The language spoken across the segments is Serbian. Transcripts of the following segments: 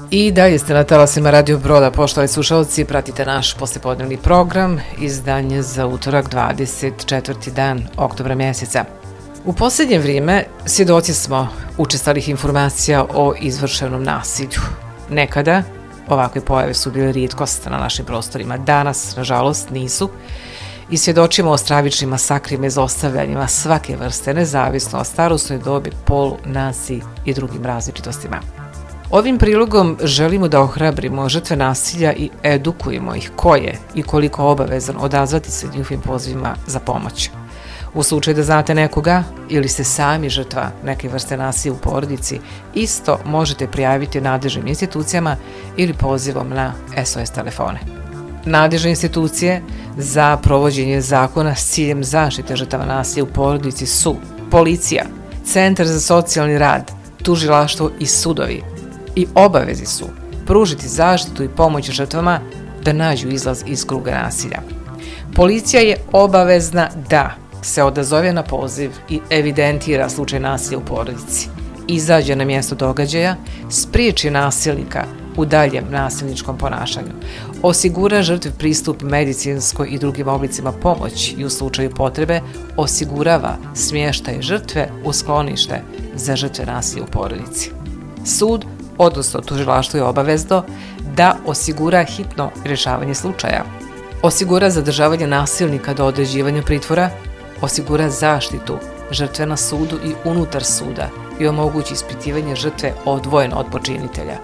I dalje ste na talasima Radio Broda, poštovani slušalci, pratite naš poslijepodnevni program, izdanje za utorak 24. dan oktobra mjeseca. U posljednje vrijeme svjedoci smo učestalih informacija o izvršenom nasilju. Nekada ovakve pojave su bile rijetkost na našim prostorima, danas, nažalost, nisu. I svjedočimo o stravičnim masakrima i zlostavljanjima svake vrste, nezavisno o starosnoj dobi, polu, naciji i drugim različitostima. Ovim prilogom želimo da ohrabrimo žrtve nasilja i edukujemo ih ko je i koliko obavezan odazvati se njihovim pozivima za pomoć. U slučaju da znate nekoga ili ste sami žrtva neke vrste nasilja u porodici, isto možete prijaviti nadležnim institucijama ili pozivom na SOS telefone. Nadležne institucije za provođenje zakona s ciljem zaštite žrtava nasilja u porodici su policija, Centar za socijalni rad, tužilaštvo i sudovi. I obavezi su pružiti zaštitu i pomoć žrtvama da nađu izlaz iz kruga nasilja. Policija je obavezna da se odazove na poziv i evidentira slučaj nasilja u porodici, izađe na mjesto događaja, spriječi nasilnika u daljem nasilničkom ponašanju, osigura žrtvi pristup medicinskoj i drugim oblicima pomoći i u slučaju potrebe osigurava smještaj žrtve u sklonište za žrtve nasilja u porodici. Sud, odnosno tužilaštvo, je obavezno da osigura hitno rješavanje slučaja, osigura zadržavanje nasilnika do određivanja pritvora, osigura zaštitu žrtve na sudu i unutar suda i omogući ispitivanje žrtve odvojeno od počinitelja.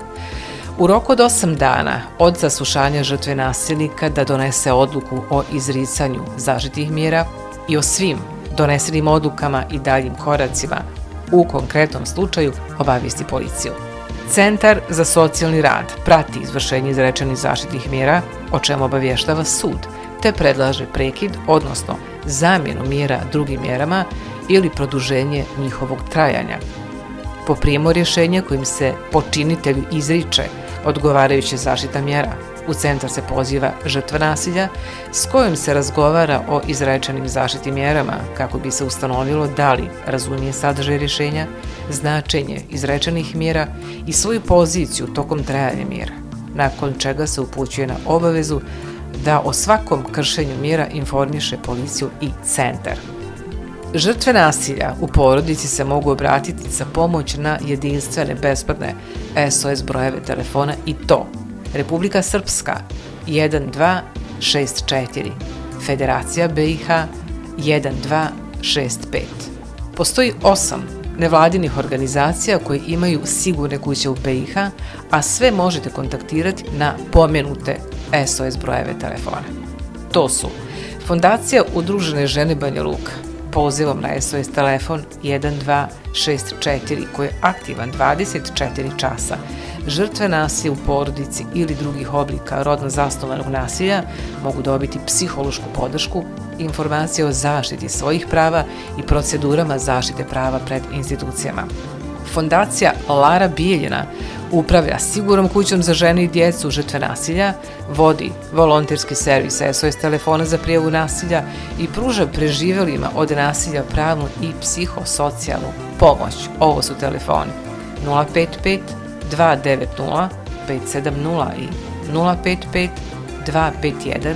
U roku od 8 dana od saslušanja žrtve nasilnika da donese odluku o izricanju zaštitnih mjera i o svim donesenim odlukama i daljim koracima u konkretnom slučaju obavijesti policiju. Centar za socijalni rad prati izvršenje izrečenih zaštitnih mjera, o čemu obavještava sud, te predlaže prekid, odnosno zamjenu mjera drugim mjerama ili produženje njihovog trajanja. Po prijemu rješenja kojim se počinitelju izriče odgovarajuća zaštitna mjera, u centar se poziva žrtva nasilja s kojom se razgovara o izrečenim zaštitnim mjerama kako bi se ustanovilo da li razumije sadržaj rješenja, značenje izrečenih mjera i svoju poziciju tokom trajanja mjera, nakon čega se upućuje na obavezu da o svakom kršenju mjera informiše policiju i centar. Žrtve nasilja u porodici se mogu obratiti za pomoć na jedinstvene besplatne SOS brojeve telefona i to Republika Srpska 1264, Federacija BiH 1265. Postoji 8 nevladinih organizacija koje imaju sigurne kuće u BiH, a sve možete kontaktirati na pomenute SOS brojeve telefona. To su Fondacija Udružene žene Banja Luka, pozivom na SOS telefon 1264 koji je aktivan 24 časa. Žrtve nasilja u porodici ili drugih oblika rodno zasnovanog nasilja mogu dobiti psihološku podršku, informacije o zaštiti svojih prava i procedurama zaštite prava pred institucijama. Fondacija Lara Bijeljina upravlja sigurnom kućom za žene i djecu žrtve nasilja, vodi volonterski servis SOS telefona za prijavu nasilja i pruža preživjelima od nasilja pravnu i psihosocijalnu pomoć. Ovo su telefoni 055 290 570 i 055 251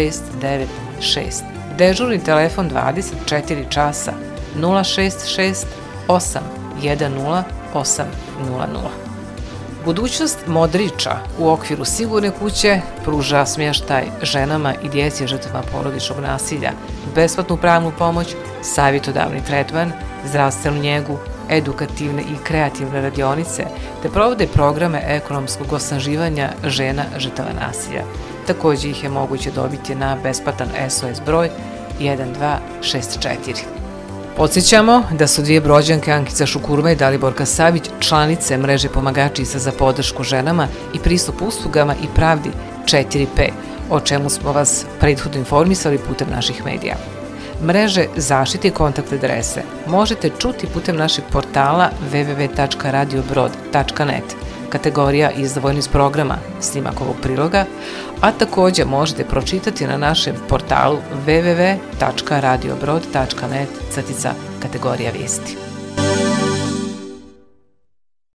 696. Dežurni telefon 24 časa 066 810 800. Budućnost Modriča u okviru sigurne kuće pruža smještaj ženama i djeci žrtvama porodičnog nasilja, besplatnu pravnu pomoć, savjetodavni tretman, zdravstvenu njegu, edukativne i kreativne radionice, te provode programe ekonomskog osnaživanja žena žrtava nasilja. Također ih je moguće dobiti na besplatan SOS broj 1264. Podsjećamo da su dvije Brođanke, Ankica Šukurma i Daliborka Savić, članice mreže pomagačica za podršku ženama i pristup uslugama i pravdi 4P, o čemu smo vas prethodno informisali putem naših medija. Mreže zaštite i kontakt adrese možete čuti putem našeg portala www.radiobrod.net, kategorija izdvojeni iz programa, snimak ovog priloga, a također možete pročitati na našem portalu www.radiobrod.net / kategorija vijesti.